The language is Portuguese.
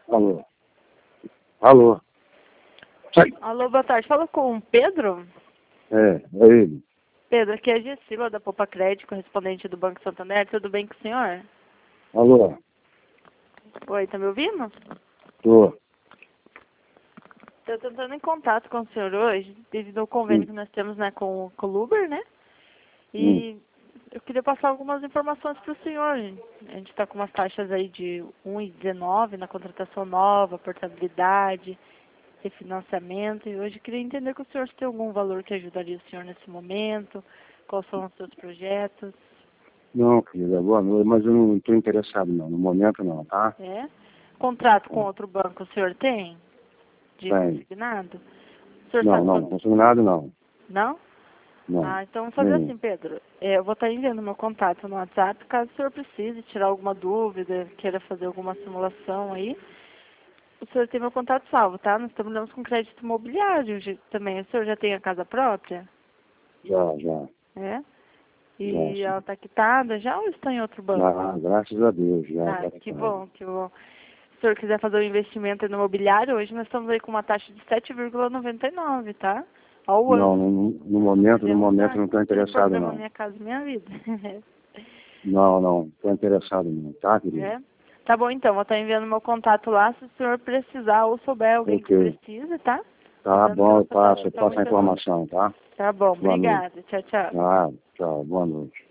Alô? Alô? Sai. Alô, boa tarde. Fala com o Pedro? É ele. Pedro, aqui é a Gessila da Poupa Crédito, correspondente do Banco Santander. Tudo bem com o senhor? Alô? Oi, tá me ouvindo? Tô. Estou entrando em contato com o senhor hoje, devido ao convênio que nós temos, né, com o Uber, né? E eu queria passar algumas informações para o senhor. A gente está com umas taxas aí de 1,19 na contratação nova, portabilidade, refinanciamento. E hoje eu queria entender com o senhor se tem algum valor que ajudaria o senhor nesse momento, quais são os seus projetos. Não, querida, boa noite, mas eu não estou interessado não, no momento não, tá? É? Contrato com outro banco o senhor tem? De Tem. consignado? O senhor Não, sabe não, quanto... consignado não. Não? Não. Ah, então vamos fazer Nenhum. assim, Pedro. Eu vou estar enviando meu contato no WhatsApp, caso o senhor precise tirar alguma dúvida, queira fazer alguma simulação aí. O senhor tem meu contato salvo, tá? Nós trabalhamos com crédito imobiliário também. O senhor já tem a casa própria? Já, É? sim. E ela está quitada já ou está em outro banco? Ah, graças a Deus, já. Ah, que bom, que bom. Se o senhor quiser fazer um investimento no imobiliário, hoje nós estamos aí com uma taxa de 7,99, tá? Ao Não, ano. no momento Podemos não dar estou aquele interessado programa não. Minha Casa Minha Vida. Não, estou interessado não, tá, querido? É? Tá bom, então. Vou estar enviando meu contato lá se o senhor precisar ou souber alguém que Ok. precisa, tá? Tá bom, eu passo a Tá muito... informação, tá? Tá bom, Boa noite. obrigada. Tchau, tchau. Ah, tchau, boa noite.